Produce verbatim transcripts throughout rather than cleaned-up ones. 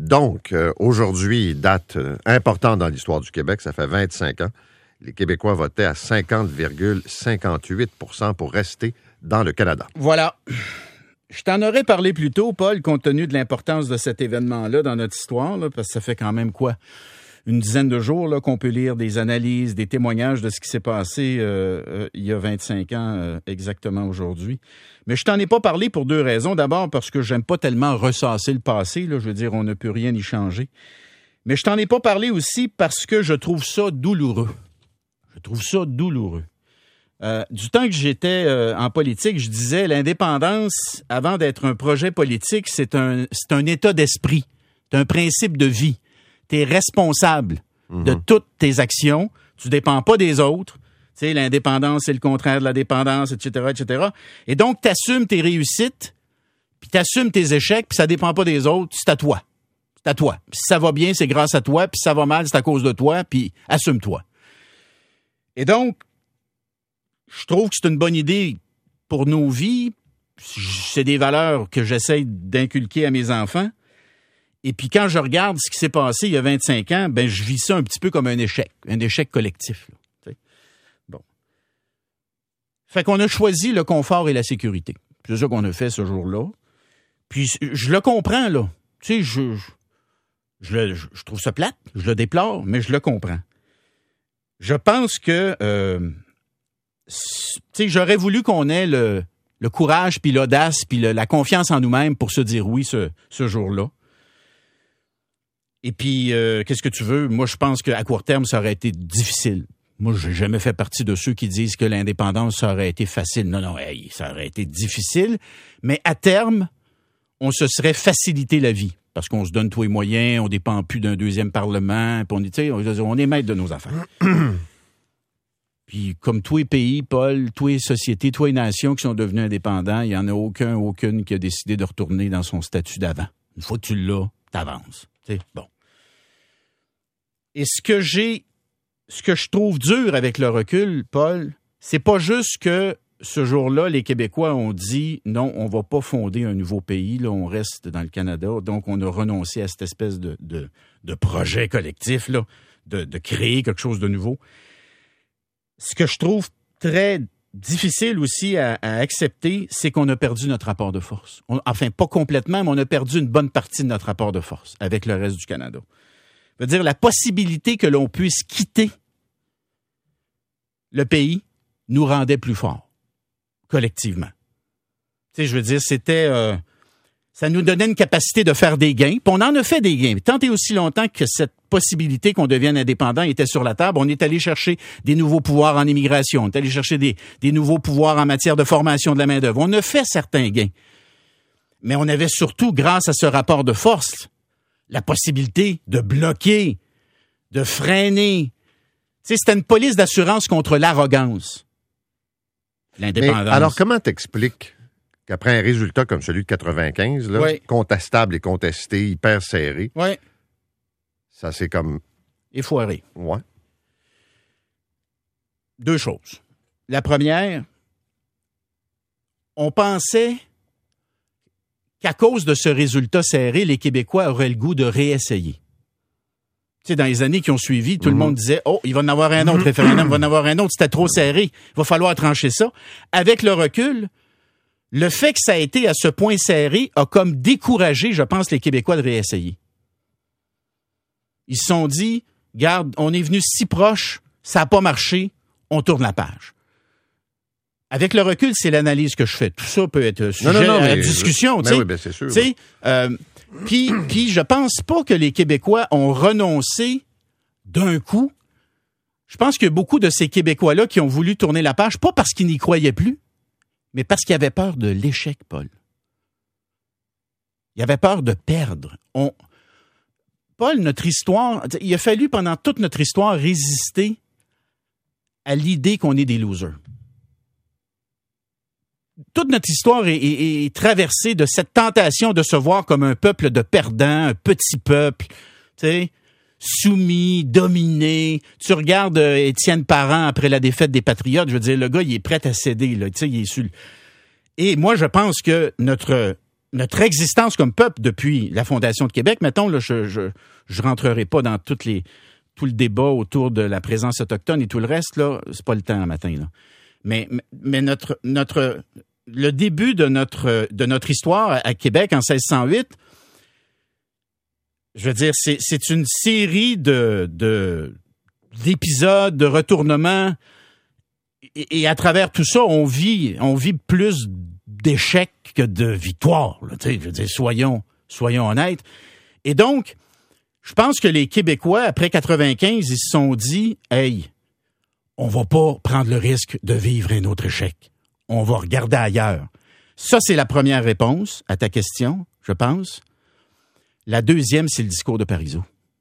Donc, euh, aujourd'hui, date euh, importante dans l'histoire du Québec, ça fait vingt-cinq ans. Les Québécois votaient à cinquante virgule cinquante-huit pour cent pour rester dans le Canada. Voilà. Je t'en aurais parlé plus tôt, Paul, compte tenu de l'importance de cet événement-là dans notre histoire, là, parce que ça fait quand même quoi? Une dizaine de jours là, qu'on peut lire des analyses, des témoignages de ce qui s'est passé euh, euh, il y a vingt-cinq ans euh, exactement aujourd'hui. Mais je t'en ai pas parlé pour deux raisons. D'abord parce que j'aime pas tellement ressasser le passé. Là, je veux dire, on ne peut rien y changer. Mais je t'en ai pas parlé aussi parce que je trouve ça douloureux. Je trouve ça douloureux. Euh, du temps que j'étais euh, en politique, je disais l'indépendance, avant d'être un projet politique, c'est un, c'est un état d'esprit, c'est un principe de vie. Tu es responsable mm-hmm. de toutes tes actions, tu dépends pas des autres. Tu sais, l'indépendance, c'est le contraire de la dépendance, et cetera, et cetera. Et donc, tu assumes tes réussites, puis tu assumes tes échecs, puis ça dépend pas des autres, c'est à toi. C'est à toi. Puis si ça va bien, c'est grâce à toi, puis si ça va mal, c'est à cause de toi, puis assume-toi. Et donc, je trouve que c'est une bonne idée pour nos vies. C'est des valeurs que j'essaie d'inculquer à mes enfants. Et puis quand je regarde ce qui s'est passé il y a vingt-cinq ans, ben je vis ça un petit peu comme un échec, un échec collectif. Là, bon. Fait qu'on a choisi le confort et la sécurité. C'est ça qu'on a fait ce jour-là. Puis je le comprends, là. Tu sais, je, je, je, je trouve ça plate, je le déplore, mais je le comprends. Je pense que... Euh, tu sais, j'aurais voulu qu'on ait le, le courage, puis l'audace, puis le, la confiance en nous-mêmes pour se dire oui ce, ce jour-là. Et puis, euh, qu'est-ce que tu veux? Moi, je pense qu'à court terme, ça aurait été difficile. Moi, j'ai jamais fait partie de ceux qui disent que l'indépendance, ça aurait été facile. Non, non, hey, ça aurait été difficile. Mais à terme, on se serait facilité la vie. Parce qu'on se donne tous les moyens, on dépend plus d'un deuxième parlement, puis on, tu sais, on est maître de nos affaires. Puis, comme tous les pays, Paul, tous les sociétés, tous les nations qui sont devenus indépendants, il n'y en a aucun, aucune qui a décidé de retourner dans son statut d'avant. Une fois que tu l'as, t'avances. Tu sais, bon. Et ce que j'ai, ce que je trouve dur avec le recul, Paul, c'est pas juste que ce jour-là, les Québécois ont dit non, on va pas fonder un nouveau pays, là, on reste dans le Canada. Donc, on a renoncé à cette espèce de, de, de projet collectif, là, de, de créer quelque chose de nouveau. Ce que je trouve très difficile aussi à, à accepter, c'est qu'on a perdu notre rapport de force. On, enfin, pas complètement, mais on a perdu une bonne partie de notre rapport de force avec le reste du Canada. Ça veut dire la possibilité que l'on puisse quitter le pays nous rendait plus forts, collectivement. Tu sais, je veux dire, c'était... Euh, ça nous donnait une capacité de faire des gains, puis on en a fait des gains. Tant et aussi longtemps que cette possibilité qu'on devienne indépendant était sur la table, on est allé chercher des nouveaux pouvoirs en immigration, on est allé chercher des, des nouveaux pouvoirs en matière de formation de la main-d'œuvre. On a fait certains gains. Mais on avait surtout, grâce à ce rapport de force, la possibilité de bloquer, de freiner. Tu sais, c'était une police d'assurance contre l'arrogance. L'indépendance. Mais alors, comment t'expliques qu'après un résultat comme celui de quatre-vingt-quinze, là, oui. contestable et contesté, hyper serré, oui. ça c'est comme... effoiré. Ouais. Deux choses. La première, on pensait qu'à cause de ce résultat serré, les Québécois auraient le goût de réessayer. Tu sais, dans les années qui ont suivi, tout mm-hmm. le monde disait « Oh, il va en avoir un autre mm-hmm. référendum, il va en avoir un autre, c'était trop serré, il va falloir trancher ça. » Avec le recul, le fait que ça a été à ce point serré a comme découragé, je pense, les Québécois de réessayer. Ils se sont dit « Garde, on est venu si proche, ça n'a pas marché, on tourne la page. » Avec le recul, c'est l'analyse que je fais. Tout ça peut être sujet non, non, non, à discussion. Je... Oui, bien, c'est sûr. Puis, euh, puis, je pense pas que les Québécois ont renoncé d'un coup. Je pense qu'il y a beaucoup de ces Québécois-là qui ont voulu tourner la page, pas parce qu'ils n'y croyaient plus, mais parce qu'ils avaient peur de l'échec, Paul. Ils avaient peur de perdre. On... Paul, notre histoire, il a fallu pendant toute notre histoire résister à l'idée qu'on est des losers. Toute notre histoire est, est, est traversée de cette tentation de se voir comme un peuple de perdants, un petit peuple, tu sais, soumis, dominé. Tu regardes euh, Étienne Parent après la défaite des Patriotes, je veux dire, le gars, il est prêt à céder, là, tu sais, il est sur le... Et moi, je pense que notre notre existence comme peuple depuis la fondation de Québec, mettons, là, je je je rentrerai pas dans toutes les tout le débat autour de la présence autochtone et tout le reste, là, c'est pas le temps un matin, là. Mais, mais notre, notre, le début de notre, de notre histoire à Québec en seize cent huit, je veux dire, c'est, c'est une série de, de, d'épisodes, de retournements. Et, et à travers tout ça, on vit, on vit plus d'échecs que de victoires, là, tu sais, je veux dire, soyons, soyons honnêtes. Et donc, je pense que les Québécois, après quatre-vingt-quinze, ils se sont dit, hey, on va pas prendre le risque de vivre un autre échec. On va regarder ailleurs. Ça, c'est la première réponse à ta question, je pense. La deuxième, c'est le discours de Parizeau.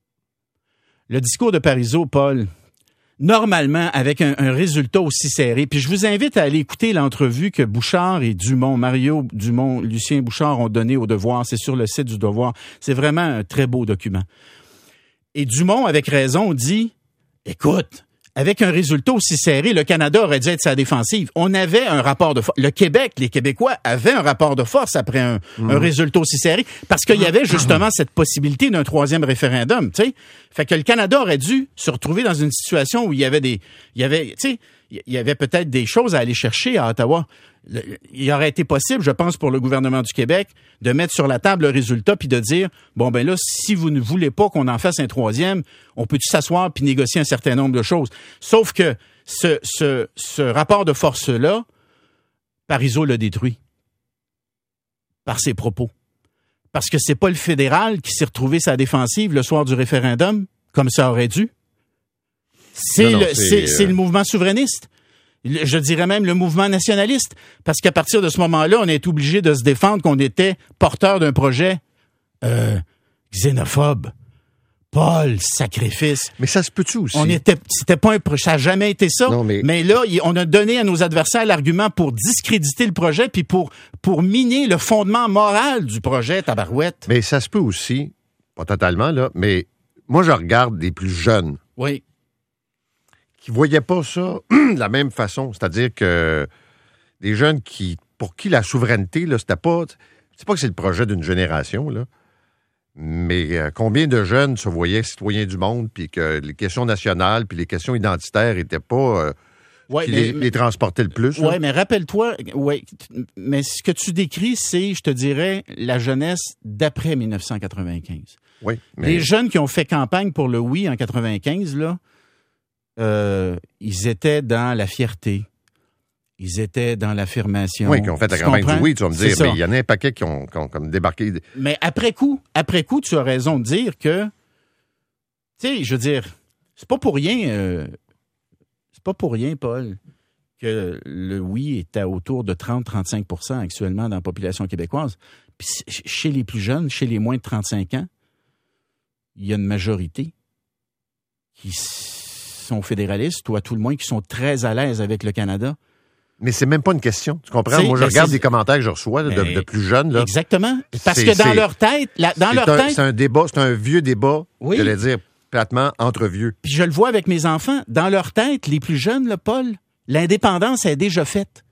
Le discours de Parizeau, Paul, normalement, avec un, un résultat aussi serré, puis je vous invite à aller écouter l'entrevue que Bouchard et Dumont, Mario Dumont, Lucien Bouchard ont donnée au Devoir. C'est sur le site du Devoir. C'est vraiment un très beau document. Et Dumont, avec raison, dit, écoute, avec un résultat aussi serré, le Canada aurait dû être sa défensive. On avait un rapport de force. Le Québec, les Québécois avaient un rapport de force après un, mmh. un résultat aussi serré parce qu'il y avait justement cette possibilité d'un troisième référendum, tu sais. Fait que le Canada aurait dû se retrouver dans une situation où il y avait des, il y avait, tu sais, il y avait peut-être des choses à aller chercher à Ottawa. Le, il aurait été possible, je pense, pour le gouvernement du Québec de mettre sur la table le résultat puis de dire, bon, ben là, si vous ne voulez pas qu'on en fasse un troisième, on peut s'asseoir puis négocier un certain nombre de choses. Sauf que ce, ce, ce rapport de force-là, Parizeau l'a détruit par ses propos. Parce que c'est pas le fédéral qui s'est retrouvé sa défensive le soir du référendum, comme ça aurait dû. C'est, non, non, le, c'est, c'est, euh... c'est le mouvement souverainiste. Je dirais même le mouvement nationaliste, parce qu'à partir de ce moment-là, on est obligé de se défendre qu'on était porteur d'un projet euh, xénophobe. Paul, sacrifice. Mais ça se peut-tu aussi? On était, c'était pas un projet, ça n'a jamais été ça. Non, mais... mais là, on a donné à nos adversaires l'argument pour discréditer le projet, puis pour pour miner le fondement moral du projet, tabarouette. Mais ça se peut aussi, pas totalement là, mais moi je regarde les plus jeunes. Oui. Qui ne voyaient pas ça de la même façon. C'est-à-dire que des jeunes qui, pour qui la souveraineté, là, c'était pas. C'est pas que c'est le projet d'une génération, là. Mais euh, combien de jeunes se voyaient citoyens du monde, puis que les questions nationales, puis les questions identitaires n'étaient pas. Euh, ouais, qui mais, les, mais, les transportaient le plus. Oui, mais rappelle-toi, ouais, mais ce que tu décris, c'est, je te dirais, la jeunesse d'après dix-neuf cent quatre-vingt-quinze. Oui. Mais... Les jeunes qui ont fait campagne pour le oui en quatre-vingt-quinze, là. Euh, ils étaient dans la fierté. Ils étaient dans l'affirmation. Oui, qui ont fait la campagne du oui, tu vas me dire. Mais il y en a un paquet qui ont, qui ont comme débarqué. Mais après coup, après coup, tu as raison de dire que, tu sais, je veux dire, c'est pas pour rien, euh, c'est pas pour rien, Paul, que le oui est à autour de trente à trente-cinq pour cent actuellement dans la population québécoise. Puis chez les plus jeunes, chez les moins de trente-cinq ans, il y a une majorité qui sont fédéralistes, ou à tout le moins qui sont très à l'aise avec le Canada. Mais c'est même pas une question. Tu comprends? C'est, Moi, je regarde des commentaires que je reçois là, de, de plus jeunes. Là. Exactement. Parce c'est, que dans c'est, leur tête, la, dans c'est leur un, tête. C'est un débat, c'est un vieux débat, oui. j'allais dire platement, entre vieux. Puis je le vois avec mes enfants. Dans leur tête, les plus jeunes, là, Paul, l'indépendance est déjà faite.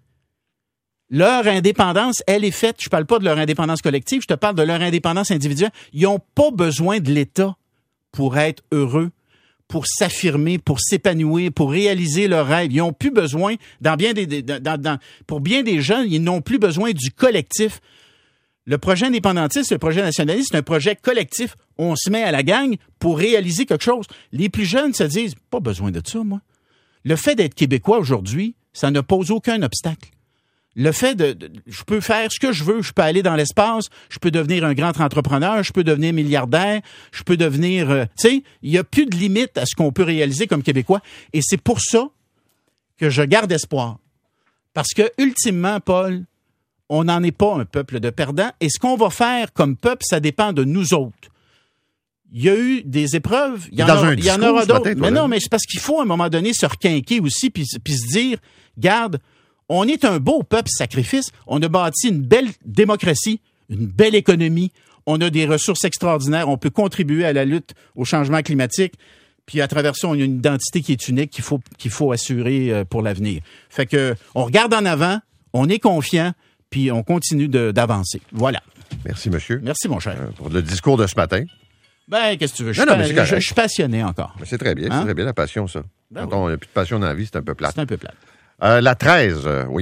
Leur indépendance, elle est faite. Je parle pas de leur indépendance collective, je te parle de leur indépendance individuelle. Ils n'ont pas besoin de l'État pour être heureux, pour s'affirmer, pour s'épanouir, pour réaliser leurs rêves. Ils n'ont plus besoin, dans bien des, dans, dans, pour bien des jeunes, ils n'ont plus besoin du collectif. Le projet indépendantiste, le projet nationaliste, c'est un projet collectif. On se met à la gang pour réaliser quelque chose. Les plus jeunes se disent, pas besoin de ça, moi. Le fait d'être québécois aujourd'hui, ça ne pose aucun obstacle. Le fait de, de, je peux faire ce que je veux, je peux aller dans l'espace, je peux devenir un grand entrepreneur, je peux devenir milliardaire, je peux devenir, euh, tu sais, il n'y a plus de limite à ce qu'on peut réaliser comme Québécois. Et c'est pour ça que je garde espoir. Parce que, ultimement, Paul, on n'en est pas un peuple de perdants. Et ce qu'on va faire comme peuple, ça dépend de nous autres. Il y a eu des épreuves, il y en, dans a, un il y en aura d'autres. Mais voilà. non, mais c'est parce qu'il faut à un moment donné se requinquer aussi puis, puis se dire, garde, on est un beau peuple sacrifice. On a bâti une belle démocratie, une belle économie. On a des ressources extraordinaires. On peut contribuer à la lutte au changement climatique. Puis à travers ça, on a une identité qui est unique qu'il faut, qu'il faut assurer pour l'avenir. Fait que on regarde en avant, on est confiant, puis on continue de, d'avancer. Voilà. Merci, monsieur. Merci, mon cher. Euh, pour le discours de ce matin. Ben, qu'est-ce que tu veux? Je Non, suis non, mais c'est pa- correct. je- je suis passionné encore. Mais c'est très bien, Hein? c'est très bien, la passion, ça. Ben Quand oui. on n'a plus de passion dans la vie, c'est un peu plate. C'est un peu plate. Euh, la treize, euh, oui.